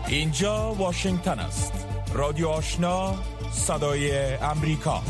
اینجا واشنگتن است. رادیو آشنا، صدای امریکا.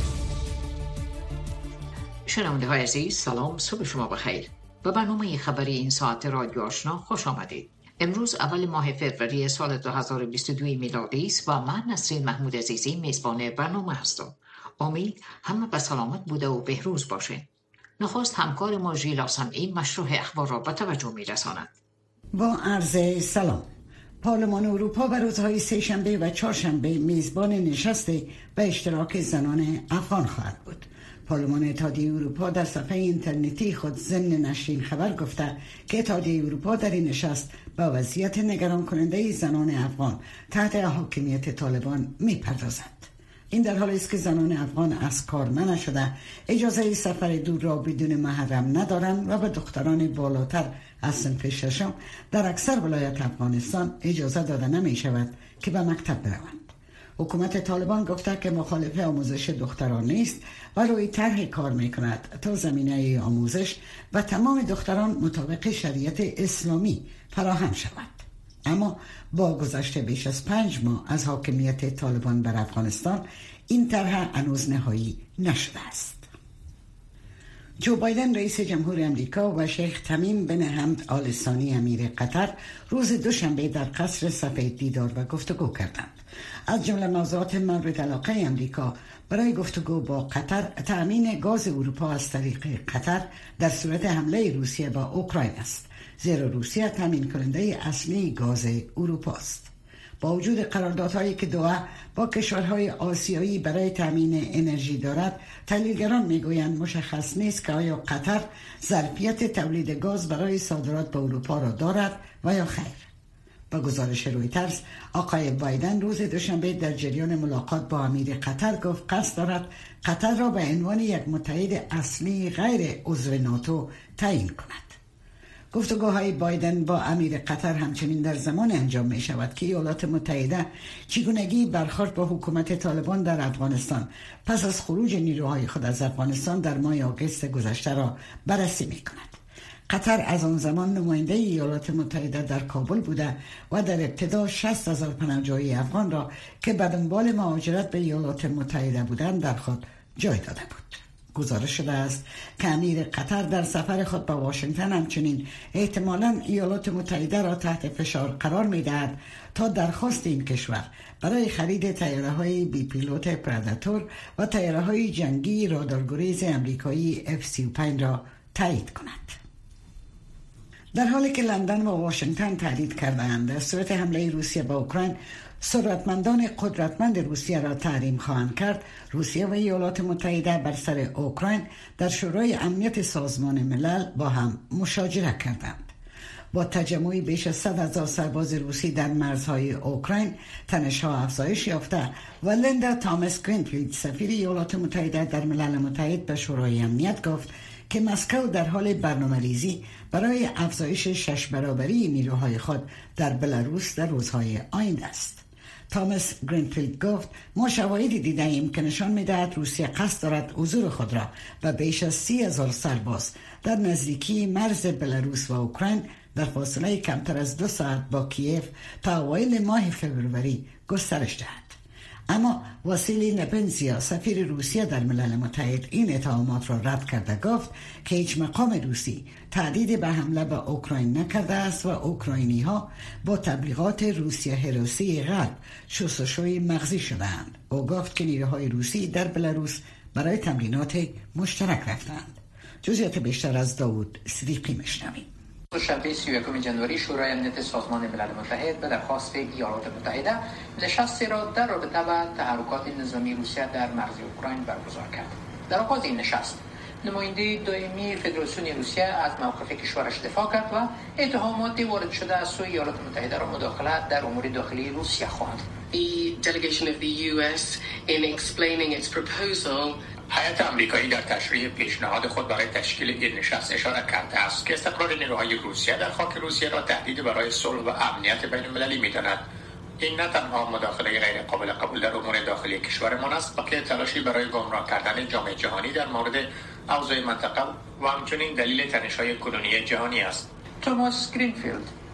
شنونده های عزیز، سلام، صبح شما بخیر. به برنامه خبری این ساعت رادیو آشنا خوش آمدید. امروز اول ماه فوریه سال 2022 میلادی است و من نسرین محمود عزیزی میزبان برنامه هستم. امید همه به سلامت بوده و بهروز باشه. نخست همکار ما ژیلا سمعی مشروع اخبار را به توجه میرساند. با عرض سلام. پارلمان اروپا به روزهای سه‌شنبه و چهارشنبه میزبان نشست به اشتراک زنان افغان خواهد بود. پارلمان اتحادیه اروپا در صفحه اینترنتی خود ضمن نشر این خبر گفته که اتحادیه اروپا در این نشست به وضعیت نگران کننده زنان افغان تحت حاکمیت طالبان میپردازد. این در حالی است که زنان افغان از کار منع شده، اجازه سفر دور را بدون محرم ندارند و به دختران بالاتر از صنف ششم در اکثر ولایات افغانستان اجازه داده نمی شود که به مکتب بروند. حکومت طالبان گفته که مخالف آموزش دختران نیست و روی طرح کار می کند تا زمینه آموزش و تمام دختران مطابق شریعت اسلامی فراهم شود. اما با گذشت بیش از 5 ماه از حاکمیت طالبان بر افغانستان این طرح هنوز نهایی نشده است. جو بایدن رئیس جمهور امریکا و شیخ تمیم بن حمد آل ثانی امیر قطر روز دوشنبه در قصر سفید دیدار و گفتگو کردند. از جمله موضوعات مورد علاقه امریکا برای گفتگو با قطر تأمین گاز اروپا از طریق قطر در صورت حمله روسیه به اوکراین است، زیرا روسیه تامین کننده اصلی گاز اروپا است. با وجود قراردادهایی که دوحه با کشورهای آسیایی برای تامین انرژی دارد، تحلیلگران میگویند مشخص نیست که آیا قطر ظرفیت تولید گاز برای صادرات به اروپا را دارد و یا خیر. با گزارش رویترز، آقای بایدن روز دوشنبه در جریان ملاقات با امیر قطر گفت قصد دارد قطر را به عنوان یک متحد اصلی غیر عضو ناتو تعیین کند. گفتگوهای بایدن با امیر قطر همچنین در زمان انجام می شود که ایالات متحده چگونگی برخورد با حکومت طالبان در افغانستان پس از خروج نیروهای خود از افغانستان در ماه آگوست گذشته را بررسی می کند. قطر از آن زمان نماینده ایالات متحده در کابل بوده و در ابتدا 60,000 پناهجوی افغان را که به دنبال مهاجرت به ایالات متحده بودند در خود جای داده بود. گزارش شده است که امیر قطر در سفر خود به واشنگتن همچنین احتمالاً ایالات متحده را تحت فشار قرار می‌دهد تا درخواست این کشور برای خرید طیاره‌های بی پیلوت پرداتور و طیاره‌های جنگی رادارگریز آمریکایی F-35 را تایید کند. در حالی که لندن و واشنگتن تهدید کردند در صورت حمله روسیه به اوکراین ثروتمندان قدرتمند روسیه را تحریم خواهند کرد، روسیه و ایالات متحده بر سر اوکراین در شورای امنیت سازمان ملل با هم مشاجره کردند. با تجمع بیش از 100,000 سرباز روسی در مرزهای اوکراین، تنش‌ها افزایش یافته و لیندا تامس گرینفیلد سفیر ایالات متحده در ملل متحد به شورای امنیت گفت که مسکو در حال برنامه‌ریزی برای افزایش 6 برابری نیروهای خود در بلاروس در روزهای آینده است. تامس گرینفیلد گفت ما شواهدی دیده ایم که نشان می‌دهد روسیه قصد دارد حضور خود را و بیش از 30,000 سرباز در نزدیکی مرز بلاروس و اوکراین در فاصله کمتر از 2 ساعت با کیف تا اوایل ماه فوریه گسترش دهد. اما واسیلی نپنزیا سفیر روسیه در ملل متحد این اتهامات را رد کرده گفت که هیچ مقام روسی تهدید به حمله به اوکراین نکرده است و اوکراینی ها با تبلیغات روسیه هراسی غرب شستشوی مغزی شدند. او گفت که نیروهای روسی در بلاروس برای تمرینات مشترک رفتند. جزئیات بیشتر از داوود صدیقی میشنویم. شنبه 31 جنوری شورای امنیت سازمان ملل متحد به درخواست ایالات متحده نشستی را در رابطه با تحرکات نظامی روسیه در مرز اوکراین برگزار کرد. در آغاز این نشست نماینده دائمی فدراسیون روسیه از موقف کشورش دفاع کرد و اتهامات وارد شده از سوی ایالات متحده را مداخله در امور داخلی روسیه خواند. The delegation of the US in explaining its proposal هیئت آمریکایی در تشریح پیشنهاد خود برای تشکیل این نشست اشاره کرده است که استقرار نیروهای روسیه در خاک روسیه را تهدید برای صلح و امنیت بین المللی می‌داند. این نه تنها مداخله غیر قابل قبول در امور داخلی کشورمان است، بلکه تلاشی برای گمراه کردن جامعه جهانی در مورد اوضاع منطقه و همچنین دلیل تنش‌های کنونی جهانی است. توماس گرینفیلد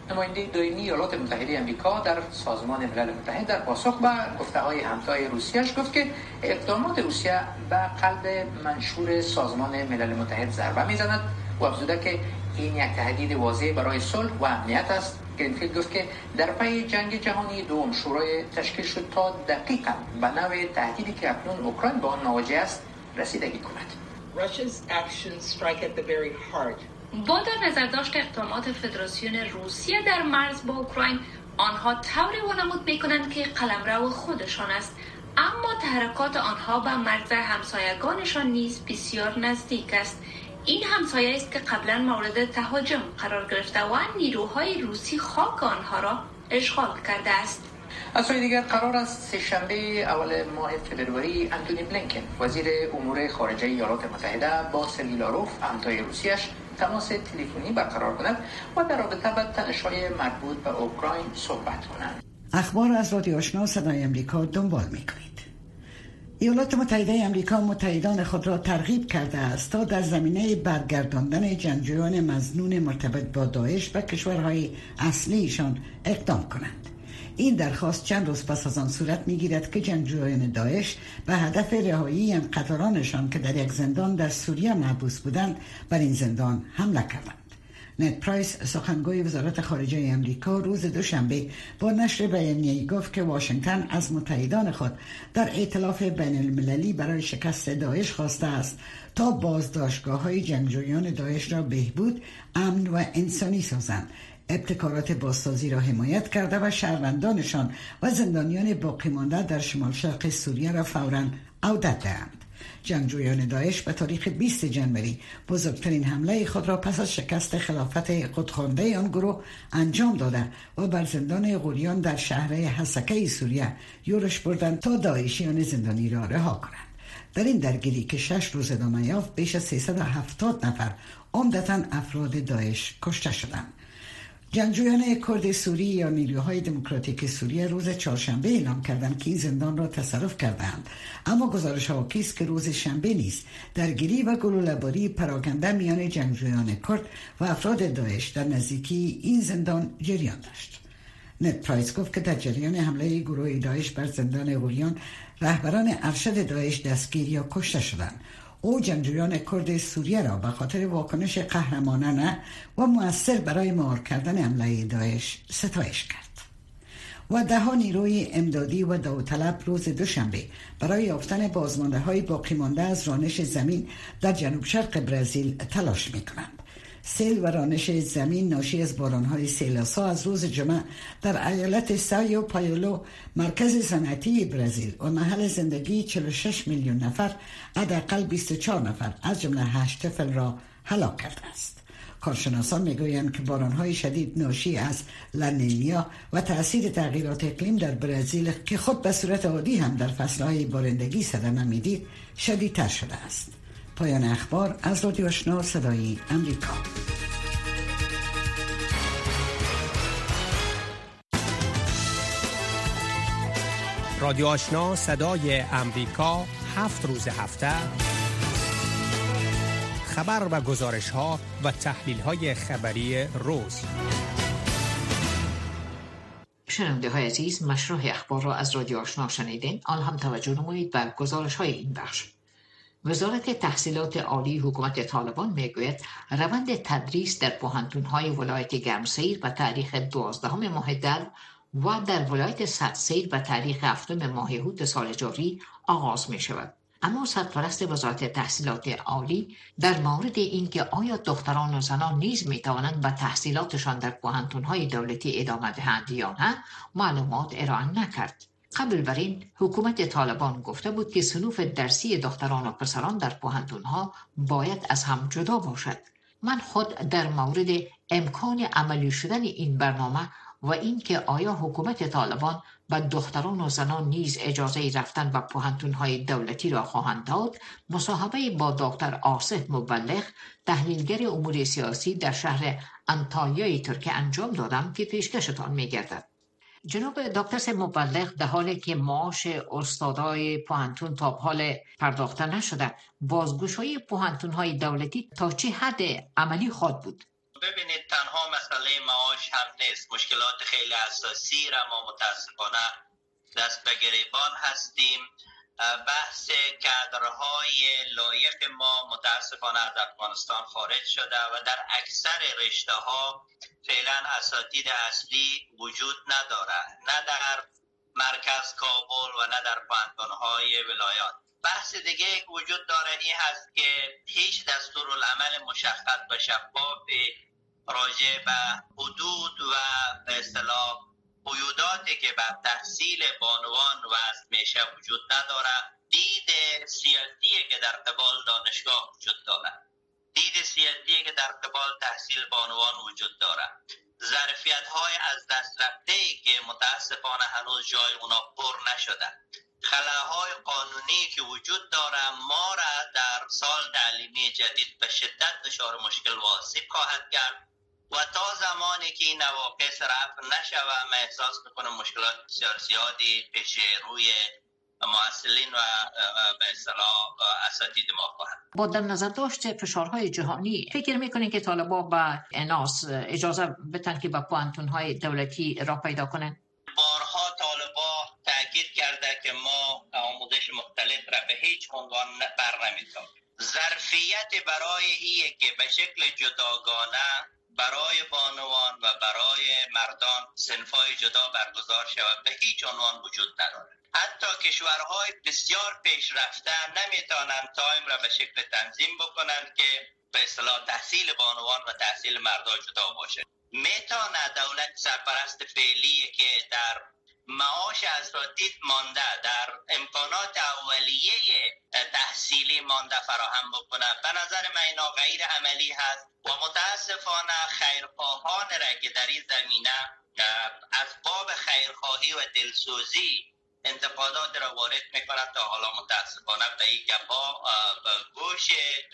نماینده دائمی ایالات متحده آمریکا در سازمان ملل متحد در پاسخ به گفته‌های همتای روسیه‌اش گفت که اقدامات روسیه به قلب منشور سازمان ملل متحد ضربه می‌زند و افزوده که این یک تهدید واضح برای صلح و امنیت است. گرینفیلد گفت که در پی جنگ جهانی دوم شورای تشکیل شد تا دقیقاً به نوع تهدیدی که اکنون اوکراین به آن مواجه است رسیدگی کند. با در نظر داشت اقدامات فدراسیون روسیه در مرز با اوکراین، آنها طوری وانمود می‌کنند که قلمرو خودشان است، اما تحرکات آنها به مرز همسایگانشان نیز بسیار نزدیک است. این همسایه است که قبلا مورد تهاجم قرار گرفته و نیروهای روسی خاک آنها را اشغال کرده است. از سوی دیگر قرار است سه‌شنبه اول ماه فوریه انتونی بلینکن وزیر امور خارجه ایالات متحده با سرگئی لاروف همتای روسیه‌اش تماس تلفنی برقرار کند و در رابطه با تنش‌های مربوط به اوکراین صحبت کنند. اخبار از رادیو آشنا صدای آمریکا دنبال می‌کنید. ایالات متحده آمریکا متحدان خود را ترغیب کرده است تا در زمینه برگرداندن جنگجویان مظنون مرتبط با داعش به کشورهای اصلیشان اقدام کنند. این درخواست چند روز پس از آن صورت می‌گیرد که جنگجویان داعش به هدف رهایی همقطارانشان که در یک زندان در سوریه محبوس بودند بر این زندان حمله کردند. نت پرایس سخنگوی وزارت خارجه آمریکا روز دوشنبه با نشر بیانیه‌ای گفت که واشنگتن از متحدان خود در ائتلاف بین المللی برای شکست داعش خواسته است تا بازداشتگاه‌های جنگجویان داعش را بهبود، امن و انسانی سازند، ابتکارات بازسازی را حمایت کرده و شهروندانشان و زندانیان باقی مانده در شمال شرق سوریه را فوراً عودت دهند. جنگجویان داعش به تاریخ 20 ژانویه بزرگترین حمله خود را پس از شکست خلافت خودخوانده آن گروه انجام داده و بر زندان غوریان در شهر حسکه سوریه یورش بردند تا داعشیان زندانی را رها کنند. در این درگیری که 6 روز ادامه یافت بیش از 370 نفر عمدتاً افراد داعش کشته شدند. جنگجویان کرد سوری یا نیروهای دموکراتیک سوریه روز چهارشنبه اعلام کردند که این زندان را تصرف کردند، اما گزارش ها حاکی است که روز شنبه نیز درگیری و گلوله‌باری پراکنده میان جنگجویان کرد و افراد داعش در نزدیکی این زندان جریان داشت. نت پرایس گفت که در جریان حمله گروه داعش بر زندان غوریان رهبران ارشد داعش دستگیر یا کشته شدند. او جنگجویان کرد سوریه را به خاطر واکنش قهرمانانه و مؤثر برای مهار کردن حمله داعش ستایش کرد. و ده‌ها نیروی امدادی و داوطلب روز دوشنبه برای یافتن بازمانده‌های باقی مانده از رانش زمین در جنوب شرق برزیل تلاش می‌کنند. سیل و رانش زمین ناشی از باران‌های سیلاسا از روز جمعه در ایالت سایو پایولو مرکز صنعتی برزیل و محل زندگی 46 میلیون نفر حداقل 24 نفر از جمله 8 طفل را هلاک کرده است. کارشناسان میگویند که باران‌های شدید ناشی از لانینیا و تأثیر تغییرات اقلیم در برزیل که خود به صورت عادی هم در فصل‌های بارندگی صدمه می‌دید شدیدتر شده است. پایان اخبار از رادیو آشنا صدای آمریکا. رادیو آشنا صدای آمریکا 7 روز هفته خبر و گزارش ها و تحلیل های خبری روز. شنونده های عزیز، مشروع اخبار را از رادیو آشنا شنیدین. آن هم توجه نمایید بر گزارش های این بخش. وزارت تحصیلات عالی حکومت طالبان میگوید روند تدریس در پوهنتون‌های ولایت گرمسیر به تاریخ 12 ماه در و در ولایت سدسیر به تاریخ 7 ماه هوت سال جاری آغاز می شود. اما سرپرست وزارت تحصیلات عالی در مورد اینکه آیا دختران و زنان نیز می توانند به تحصیلاتشان در پوهنتون‌های دولتی ادامه دهند یا نه معلومات ارائه نکرد. قبل بر این حکومت طالبان گفته بود که صنوف درسی دختران و پسران در پوهنتون‌ها باید از هم جدا باشد. من خود در مورد امکان عملی شدن این برنامه و اینکه آیا حکومت طالبان به دختران و زنان نیز اجازه رفتن به پوهنتون‌های دولتی را خواهند داد، مصاحبه با دکتر آصف مبلغ تحلیلگر امور سیاسی در شهر انتالیای ترکیه انجام دادم که پیشکشتان می‌گردد. جناب دکتر مبلغ، در حالی که معاش استادای پوهنتون تا حال پرداخته نشده، بازگشایی پوهنتون‌های دولتی تا چه حد عملی خواهد بود؟ ببینید، تنها مسئله معاش هم نیست، مشکلات خیلی اساسی را ما متاسفانه دست به گریبان هستیم. بحث کادرهای لایق ما متاسفانه از افغانستان خارج شده و در اکثر رشته ها فعلا اساتید اصلی وجود نداره، نه در مرکز کابل و نه در پوهنتون‌های ولایات. بحث دیگه وجود داره این هست که هیچ دستورالعمل مشخص و شفاف راجع به حدود و به اصطلاح قیوداتی که بر تحصیل بانوان وضع میشه وجود نداره. دید سیاسی که در قبال دانشگاه وجود داره، دید سیاسی که در قبال تحصیل بانوان وجود داره، ظرفیت‌های از دست رفته‌ای که متاسفانه هنوز جای اونا پر نشده، خلاهای قانونی که وجود داره ما را در سال تعلیمی جدید به شدت دچار مشکل و آسیب خواهد کرد و تا زمانی که این نواقص رفع نشود من احساس میکنم مشکلات سیاسی پیش روی معسلین و به اصطلاح اساتید ما خواهد. با در نظر داشت فشارهای جهانی فکر میکنین که طالبا با اناس اجازه بدن که با پوهنتون‌های دولتی راه پیدا کنن؟ بارها طالبا تاکید کرده که ما آموزش مختلف را به هیچ عنوان بر نمی‌داریم. ظرفیت برای اینه که به شکل جداگانه برای بانوان و برای مردان صنف‌های جدا برگزار شود به هیچ عنوان وجود ندارد. حتی کشورهای بسیار پیشرفته نمیتونن تایم را به شکل تنظیم بکنن که به اصطلاح تحصیل بانوان و تحصیل مردان جدا باشه. میتونه دولت سرپرست فعلی که در معاش اساتید مانده، در امکانات اولیه تحصیلی مانده فراهم بکنه. به نظر من اینا غیر عملی هست و متاسفانه خیرخواهان را که در این زمینه از باب خیرخواهی و دلسوزی انتقادات را وارد میکنند تا حالا متاسفانه به این گپ‌ها گوش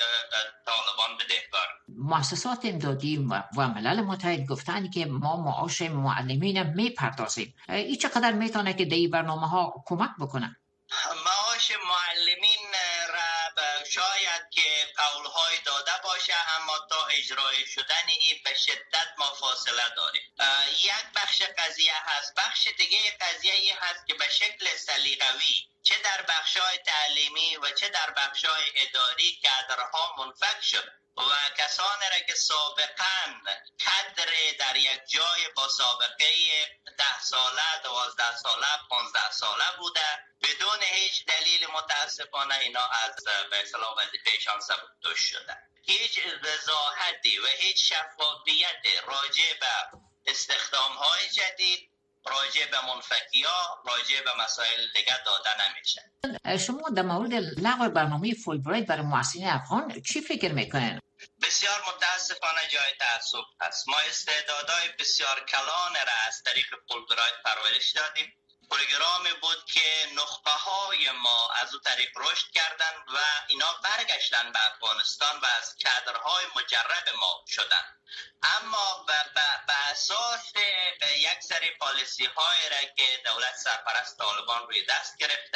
طالبان بدهکار. مؤسسات امدادی و ملل متحد گفتند که ما معاش معلمین میپردازیم. این چقدر میتونه که در این برنامه ها کمک بکنه؟ معاش معلمین را شاید که قولهای داده باشه اما تا اجرای شدن این به شدت ما فاصله داریم. یک بخش قضیه هست. بخش دیگه قضیه این هست که به شکل سلیقه‌ای چه در بخش‌های تعلیمی و چه در بخش‌های اداری کادرها منفک شد و کسانی را که سابقاً کادر در یک جای با سابقه 10 ساله، 12 ساله، 15 ساله بوده بدون هیچ دلیل متاسفانه اینا از به اصطلاح وظیفه‌شان سبکدوش شده. هیچ وضاحتی و هیچ شفافیت راجع به استخدام‌های جدید، راجع به منفکی‌ها، راجع به مسائل دیگر داده نمیشه. شما در مورد لغو برنامه فولبرایت برای محصلین افغان چی فکر میکنین؟ بسیار متاسفانه جای تعصب هست. ما استعدادهای بسیار کلان را از طریق فولبرایت پرورش دادیم. پروگرامی بود که نخبه‌های ما از اون طریق رشد کردند و اینا برگشتن به افغانستان و از کادرهای مجرب ما شدن. اما به اساس یک سری پالیسی های را که دولت سرپرست طالبان روی دست گرفته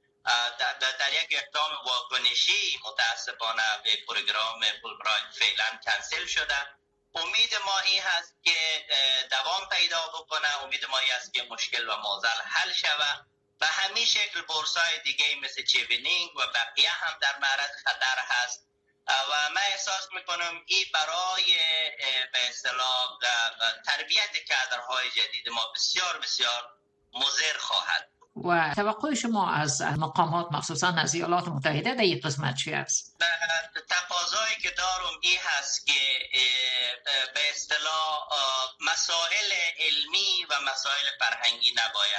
در یک اقدام واکنشی متاسفانه به پروگرام فولبرایت فعلا کنسل شده. امید ما این هست که دوام پیدا بکنه، امید ما این هست که مشکل و معضل حل شود و همین شکل بورس‌های دیگه مثل چیوینینگ و بقیه هم در معرض خطر هست و من احساس میکنم این برای به اصطلاح تربیت کادرهای جدید ما بسیار بسیار مضر خواهد. و توقع شما از مقامات مخصوصا از ایالات متحده در این قسمت چی است؟ تقاضایی که دارم این هست که به اصطلاح مسائل علمی و مسائل فرهنگی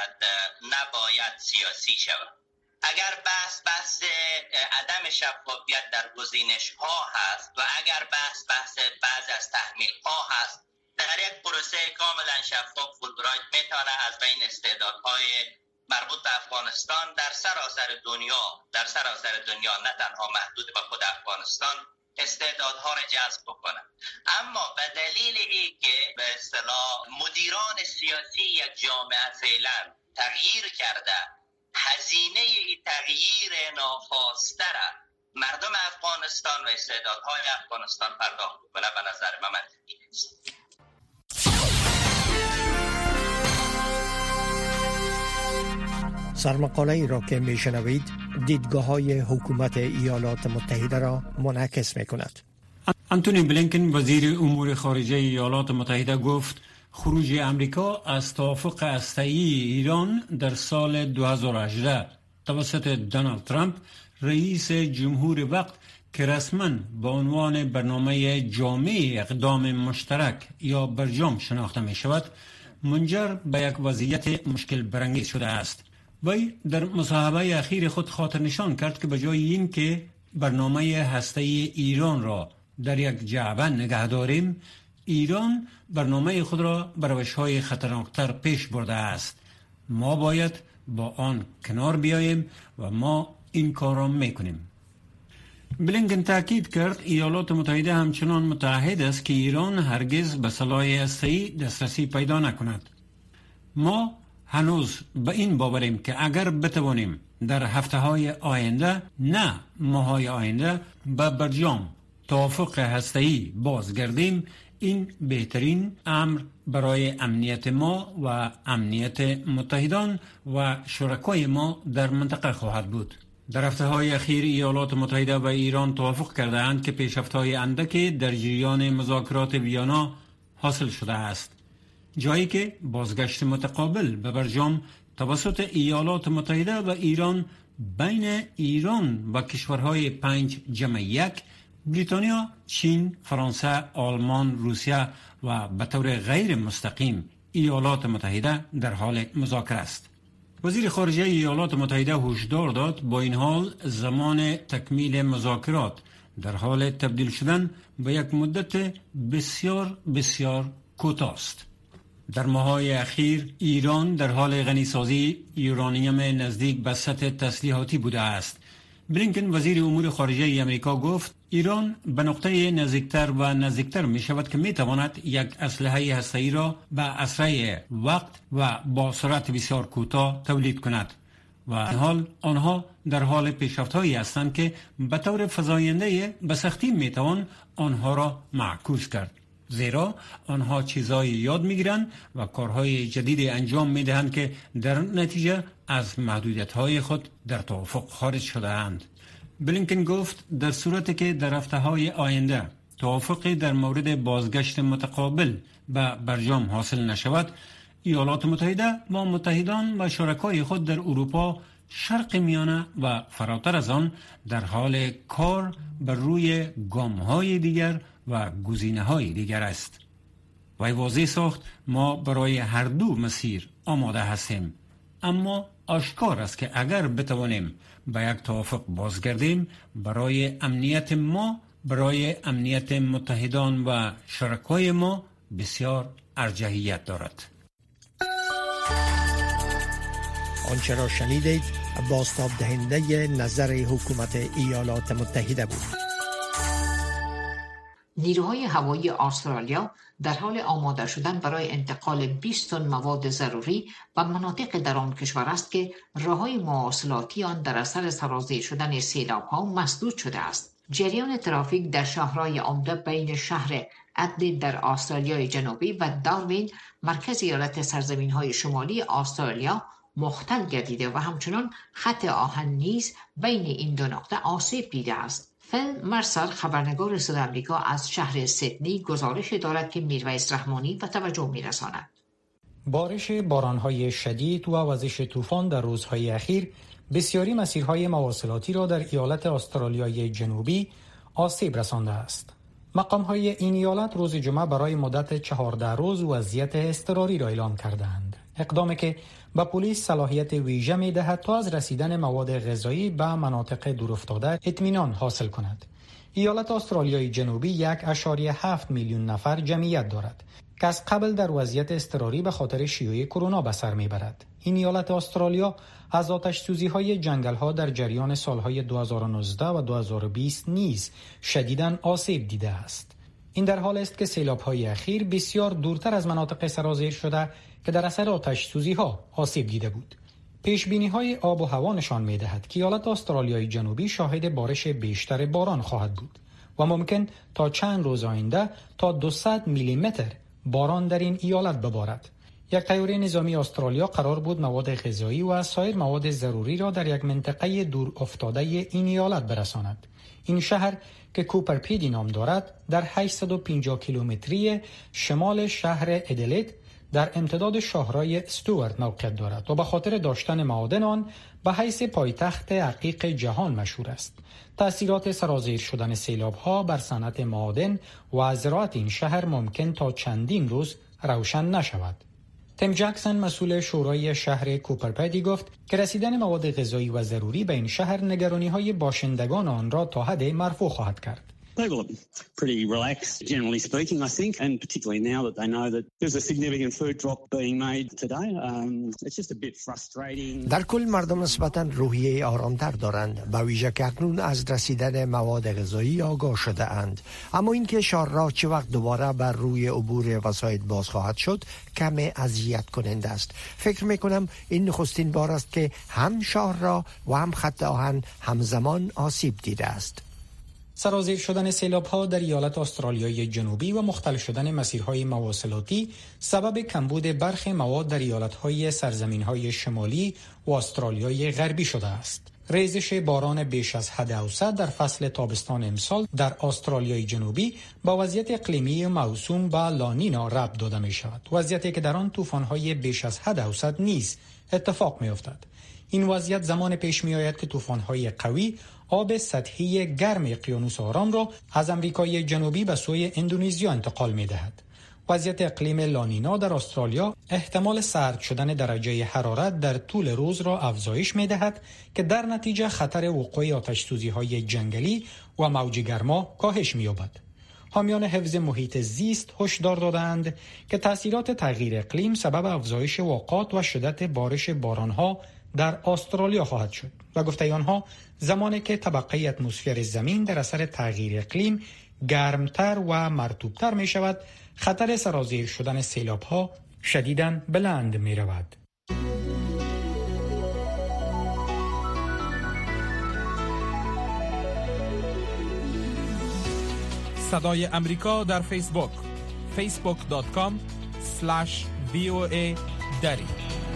نباید سیاسی شود. اگر بحث عدم شفافیت در گزینش ها هست و اگر بحث بعض از تحمیل ها هست در یک پروسه کاملا شفاف فولبرایت میتونه از بین استعدادهای مربوط به افغانستان در سراسر دنیا نه تنها محدود به خود افغانستان استعدادها را جذب بکنه. اما به دلیل این که به اصطلاح مدیران سیاسی یک جامعه فعلا تغییر کرده، هزینه این تغییر ناخواسته را مردم افغانستان و استعدادهای افغانستان پرداخت کنه به نظر من منطقی نیست. سرمقاله ای را که میشنوید دیدگاه‌های حکومت ایالات متحده را منعکس می‌کند. انتونی بلینکن وزیر امور خارجه ایالات متحده گفت خروج امریکا از توافق هسته‌ای ایران در سال 2018 توسط دونالد ترامپ رئیس جمهور وقت که رسما با عنوان برنامه جامع اقدام مشترک یا برجام شناخته می شود منجر به یک وضعیت مشکل برانگیز شده است. وی در مصاحبه اخیر خود خاطر نشان کرد که به جای این که برنامه هسته‌ای ایران را در یک جعبه نگه داریم، ایران برنامه خود را به روش‌های خطرناکتر پیش برده است. ما باید با آن کنار بیاییم و ما این کار را میکنیم. بلینکن تاکید کرد ایالات متحده همچنان متعهد است که ایران هرگز به سلاح هسته‌ای دسترسی پیدا نکند. ما هنوز به این باوریم که اگر بتوانیم در هفته‌های آینده نه ماه‌های آینده به برجام توافق هسته‌ای بازگردیم، این بهترین امر برای امنیت ما و امنیت متحدان و شرکای ما در منطقه خواهد بود. در هفته‌های اخیر ایالات متحده و ایران توافق کرده‌اند که پیشرفت‌های اندکی در جریان مذاکرات ویانا حاصل شده است، جایی که بازگشت متقابل به برجام توسط ایالات متحده و ایران بین ایران و کشورهای 5+1 بریتانیا، چین، فرانسه، آلمان، روسیه و به طور غیر مستقیم ایالات متحده در حال مذاکره است. وزیر خارجه ایالات متحده هشدار داد با این حال زمان تکمیل مذاکرات در حال تبدیل شدن به یک مدت بسیار بسیار کوتاه است. در ماه‌های اخیر ایران در حال غنیسازی یورانیم نزدیک به سطح تسلیحاتی بوده است. بلینکن وزیر امور خارجه امریکا گفت ایران به نقطه نزدیکتر و نزدیکتر می شود که می تواند یک اسلحه هسته‌ای را به اسرع وقت و با سرعت بسیار کوتاه تولید کند و این حال آنها در حال پیشرفت‌هایی هستند که به طور فزاینده به سختی می توان آنها را معکوس کرد، زیرا آنها چیزایی یاد میگیرند و کارهای جدیدی انجام میدهند که در نتیجه از محدودیت‌های خود در توافق خارج شده اند. بلینکن گفت در صورتی که در هفته‌های آینده توافقی در مورد بازگشت متقابل به برجام حاصل نشود، ایالات متحده با متحدان و شرکای خود در اروپا، شرق میانه و فراتر از آن در حال کار بر روی گام‌های دیگر و گزینه‌های دیگر است. وی واضح ساخت ما برای هر دو مسیر آماده هستیم، اما آشکار است که اگر بتوانیم به یک توافق بازگردیم برای امنیت ما، برای امنیت متحدان و شرکای ما بسیار ارجحیت دارد. آنچه را شنیدید بازتاب دهنده نظر حکومت ایالات متحده بود. نیروهای هوایی استرالیا در حال آماده شدن برای انتقال 20 تن مواد ضروری به مناطق در آن کشور است که راههای مواصلاتی آن در اثر سرازیر شدن سیلاب‌ها مسدود شده است. جریان ترافیک در شهرهای عمده بین شهر ادلید در استرالیای جنوبی و داروین مرکز ایالت سرزمین‌های شمالی استرالیا مختل گردیده و همچنان خط آهن نیز بین این دو نقطه آسیب دیده است. فل مرسر خبرنگار صدای آمریکا از شهر سیدنی گزارش دارد که میرویس رحمانی به توجه می‌رساند. بارش باران‌های شدید و وزش طوفان در روزهای اخیر بسیاری مسیرهای مواصلاتی را در ایالت استرالیای جنوبی آسیب رسانده است. مقام‌های این ایالت روز جمعه برای مدت 14 روز وضعیت اضطراری را اعلام کردند. اقدامی که به پلیس صلاحیت ویژه می‌دهد تا از رسیدن مواد غذایی به مناطق دورافتاده اطمینان حاصل کند. ایالت استرالیای جنوبی 1.7 میلیون نفر جمعیت دارد که از قبل در وضعیت اضطراری به خاطر شیوع کرونا به سر میبرد. این ایالت استرالیا از آتش‌سوزی‌های جنگل‌ها در جریان سال‌های 2019 و 2020 نیز شدیداً آسیب دیده است. این در حال است که سیلاب‌های اخیر بسیار دورتر از مناطق سرازیر شده که در اثر آتش‌سوزی‌ها آسیب دیده بود. پیشبینی‌های آب و هوا نشان می‌دهد که ایالت استرالیای جنوبی شاهد بارش بیشتر باران خواهد بود و ممکن تا چند روز آینده تا 200 میلیمتر باران در این ایالت ببارد. یک طیاره نظامی استرالیا قرار بود مواد غذایی و سایر مواد ضروری را در یک منطقه دور افتاده این ایالت برساند. این شهر که کوپرپیدی نام دارد در 850 کیلومتری شمال شهر ادلید در امتداد شاهرای استوارت موقعیت دارد و به خاطر داشتن معادن آن به حیث پایتخت عقیق جهان مشهور است. تأثیرات سرازیر شدن سیلاب‌ها بر صنعت معادن و زراعت این شهر ممکن تا چندین روز روشن نشود. تیم جکسون مسئول شورای شهر کوپرپیدی گفت که رسیدن مواد غذایی و ضروری به این شهر نگرانی‌های باشندگان آن را تا حد مرفوع خواهد کرد. People are pretty relaxed, generally speaking, I think, and particularly now that they know that there's a significant food drop being made today. It's just a bit frustrating. در کل مردم نسبتاً روحیه آرامتر دارند، با ویژه که اکنون از رسیدن مواد غذایی آگاه شده اند. اما اینکه شاهراه چه وقت دوباره بر روی عبور وسایط باز خواهد شد کم اذیت کننده است. فکر میکنم این نخستین بار است که هم شاهراه و هم خط آهن همزمان آسیب دیده است. سرازیر شدن سیلاب‌ها در ایالت استرالیای جنوبی و مختل شدن مسیرهای مواصلاتی سبب کمبود برخی مواد در ایالت‌های سرزمین‌های شمالی و استرالیای غربی شده است. ریزش باران بیش از حد اوسط در فصل تابستان امسال در استرالیای جنوبی با وضعیت اقلیمی موسوم به لانینا ربط داده می‌شود. وضعیتی که در آن طوفان‌های بیش از حد اوسط نیز اتفاق می‌افتد. این وضعیت زمان پیش می‌آید که طوفان‌های قوی آب سطحی گرم اقیانوس آرام را از امریکای جنوبی به سوی اندونزیا انتقال می‌دهد. وضعیت اقلیم لانینا در استرالیا احتمال سرد شدن درجه حرارت در طول روز را افزایش می‌دهد که در نتیجه خطر وقوع آتش‌سوزی‌های جنگلی و موج گرما کاهش می‌یابد. حامیان حفظ محیط زیست هشدار دادند که تأثیرات تغییر اقلیم سبب افزایش واقعات و شدت بارش باران‌ها در استرالیا خواهد شد و گفته آنها زمانی که طبقه اتمسفر زمین در اثر تغییر اقلیم گرمتر و مرطوبتر می شود، خطر سرازیر شدن سیلاب‌ها شدیداً بلند می رود. صدای امریکا در فیسبوک facebook.com/VOA دری.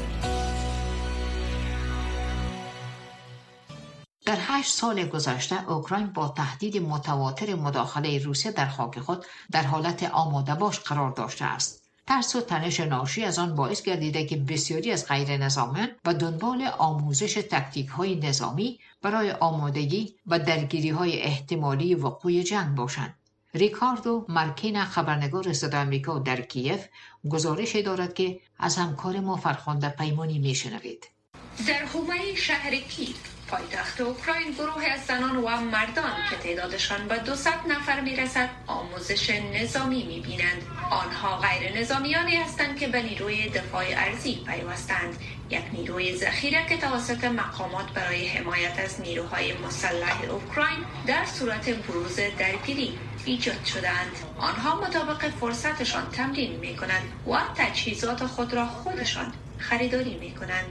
در 8 سال گذشته اوکراین با تهدید متواتر مداخله روسیه در خاک خود در حالت آماده باش قرار داشته است. ترس و تنش ناشی از آن باعث گردیده که بسیاری از غیر نظامیان به دنبال آموزش تکتیک‌های نظامی برای آمادگی و درگیری‌های احتمالی وقوع جنگ باشند. ریکاردو مارکینا خبرنگار صدای آمریکا در کیف گزارش دارد که از همکار ما فرخنده پیمانی میشنوید. در حومه شهر کیف پایتخت اوکراین گروه از زنان و مردان که تعدادشان به 200 نفر میرسد آموزش نظامی میبینند. آنها غیر نظامیانی هستند که به نیروی دفاع ارضی پیوستند، یک نیروی ذخیره که توسط مقامات برای حمایت از نیروهای مسلح اوکراین در صورت بروز درگیری ایجاد شدند. آنها مطابق فرصتشان تمرین میکنند و تجهیزات خود را خودشان خریداری میکنند.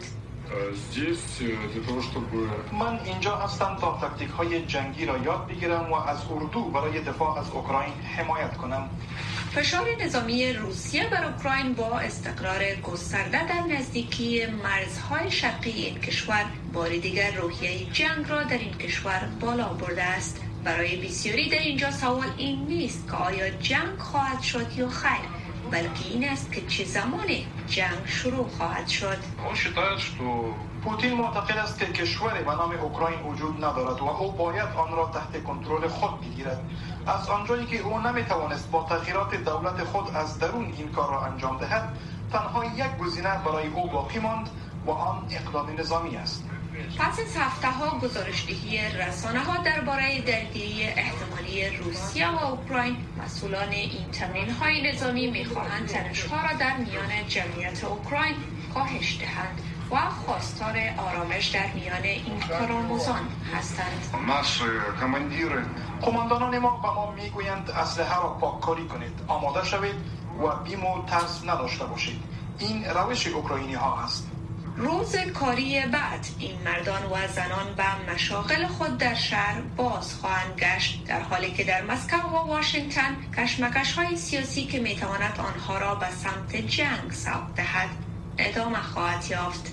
من اینجا هستم تا تاکتیک های جنگی را یاد بگیرم و از اردو برای دفاع از اوکراین حمایت کنم. فشار نظامی روسیه بر اوکراین با استقرار گسترده در نزدیکی مرزهای شرقی این کشور بار دیگر روحیه جنگ را در این کشور بالا برده است. برای بسیاری در اینجا سوال این نیست که آیا جنگ خواهد شد یا خیر، بلکه این است که چه زمان جنگ شروع خواهد شد. پوتین معتقد است که کشوری به نام اوکراین وجود ندارد و او باید آن را تحت کنترل خود بگیرد. از آنجایی که او نمیتوانست با تغییرات دولت خود از درون این کار را انجام دهد، تنها یک گزینه برای او باقی ماند و آن اقدام نظامی است. پس از هفته‌ها گزارش‌دهی رسانه‌ها درباره درگیری احتمالی روسیه و اوکراین، مسئولان این تمرین‌های نظامی می‌خواهند تنش‌ها را در میان جمعیت اوکراین کاهش دهند و خواستار آرامش در میان این کارآموزان هستند. قماندانان ما به ما میگویند اسلحه را پاککاری کنید، آماده شوید و بیم و ترس نداشته باشید. این روش اوکراینی ها است. روز کاری بعد این مردان و زنان به مشاغل خود در شهر باز خواهند گشت، در حالی که در مسکو و واشنگتن کشمکش‌های سیاسی که می‌تواند آنها را به سمت جنگ سوق دهد ادامه خواهد یافت.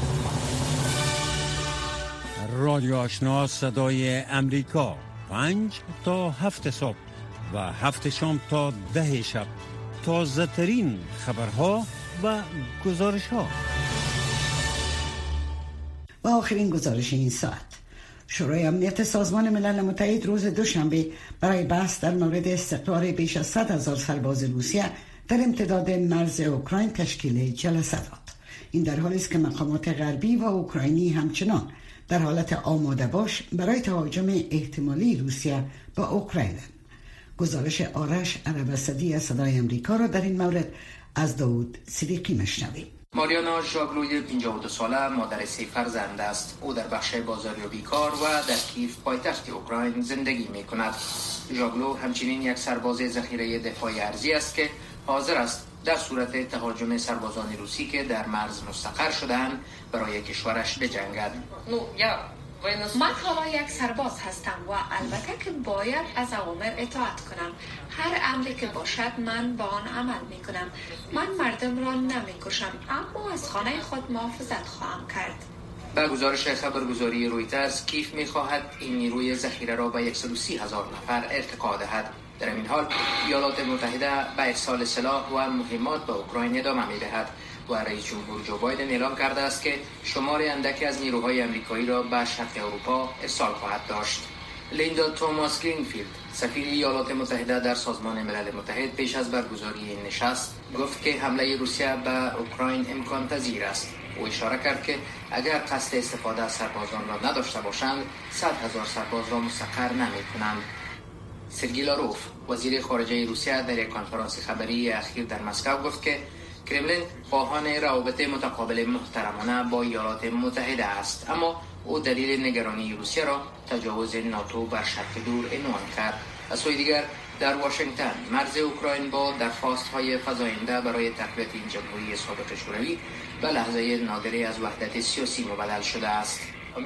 رادیو آشنا صدای امریکا 5 تا 7 صبح و 7 شام تا 10 شب، تازه ترین خبرها و گزارش ها و آخرین گزارش این ساعت. شورای امنیت سازمان ملل متحد روز دوشنبه برای بحث در مورد استقرار بیش از 100,000 سرباز روسیه در امتداد مرز اوکراین تشکیل جلسه داد. این در حالی است که مقامات غربی و اوکراینی همچنان در حالت آماده باش برای تهاجم احتمالی روسیه با اوکراین. گزارش آرش عرب‌اسدی از صدای امریکا را در این مورد از داود صدیقی میشنویم. ماریانا ژاگلوی 52 ساله مادر 3 فرزند است. او در بخش بازاریابی کار و در کیف پایتخت اوکراین زندگی می کند. ژاگلو همچنین یک سرباز ذخیره دفاعی ارضی است که حاضر است در صورت تهاجم سربازان روسی که در مرز مستقر شده‌اند برای کشورش بجنگد. من حالا یک سرباز هستم و البته که باید از اوامر اطاعت کنم. هر امری که باشد من با آن عمل می کنم. من مردم را نمی کشم، اما از خانه خود محافظت خواهم کرد. با گزارش خبرگزاری رویترز، کیف می خواهد این نیروی ذخیره را به 130,000 نفر ارتقا دهد. در این حال ایالات متحده به ارسال سلاح و مهمات به اوکراین ادامه می دهد و رئیس جمهور جو بایدن اعلام کرده است که شمار اندکی از نیروهای آمریکایی را به شرق اروپا ارسال خواهد داشت. لیندا توماس گرینفیلد، سفیر ایالات متحده در سازمان ملل متحد، پیش از برگزاری این نشست گفت که حمله روسیه به اوکراین امکان پذیر است. او اشاره کرد که اگر قصد استفاده از سربازان را نداشته باشند 100,000 سرباز را مستقر نمی کنند. سرگئی لاروف، وزیر خارجه روسیه، در یک کنفرانس خبری اخیر در مسکو گفت که کرملین خواهان روابط متقابل محترمانه با ایالات متحده است، اما او دلیل نگرانی روسیه را تجاوز ناتو بر شرق دور عنوان کرد. از سوی دیگر در واشنگتن مرز اوکراین با درخواست‌های فزاینده برای تقویت این جمهوری سابق شوروی به لحظه نادری از وحدت سیاسی مبدل شده است.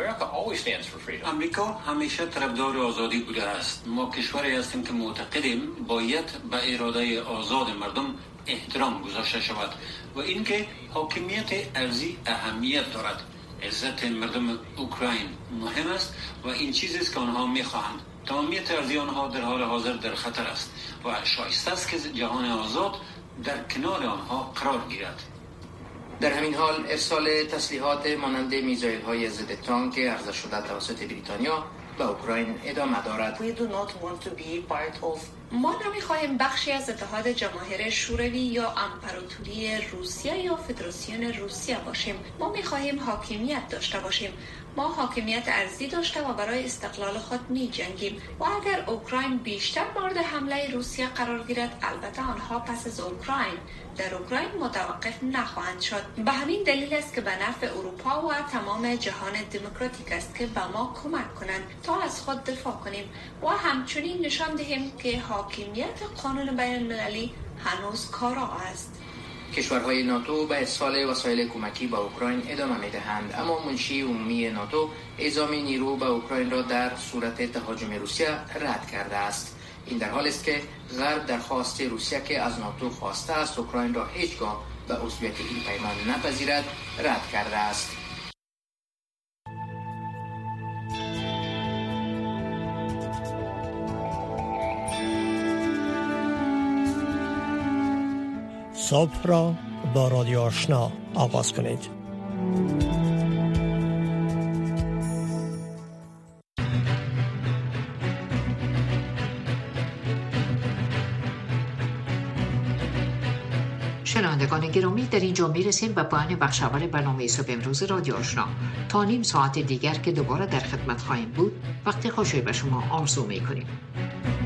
امریکا همیشه طرفدار آزادی بوده است. ما کشوری هستیم که معتقدیم باید به اراده آزاد مردم احترام گذاشته شود و اینکه حاکمیت ارضی اهمیت دارد. عزت مردم اوکراین مهم است و این چیزی است که آنها می‌خواهند. تمامیت ارضی آنها در حال حاضر در خطر است و شایسته است که جهان آزاد در کنار آنها قرار گیرد. در همین حال ارسال تسلیحات مانند میزایل‌های ضد تانک عرضه شده توسط بریتانیا به اوکراین ادامه دارد. ما نمی‌خواهیم بخشی از اتحاد جماهیر شوروی یا امپراتوری روسیه یا فدراسیون روسیه باشیم. ما می‌خواهیم حاکمیت داشته باشیم. ما حاکمیت ارضی داشته و برای استقلال خود می‌جنگیم و اگر اوکراین بیشتر مورد حمله روسیه قرار گیرد، البته آنها پس از اوکراین در اوکراین متوقف نخواهند شد. به همین دلیل است که به نفع اروپا و تمام جهان دموکراتیک است که به ما کمک کنند تا از خود دفاع کنیم و همچنین نشان دهیم که حاکمیت قانون بین المللی هنوز کارا است. کشورهای ناتو به ارسال وسایل کمکی به اوکراین ادامه می‌دهند، اما منشی عمومی ناتو اعزام نیرو به اوکراین را در صورت تهاجم روسیه رد کرده است. این در حالی است که غرب درخواست روسیه که از ناتو خواسته است اوکراین را هیچگاه به عضویت این پیمان نپذیرد رد کرده است. صبح را با رادیو آشنا آغاز کنید. شنوندگان گرامی، در اینجا میرسیم به پایان بخش اول برنامه صبح امروز رادیو آشنا. تا نیم ساعت دیگر که دوباره در خدمت خواهیم بود، وقتی خوشی به شما آرزو میکنیم.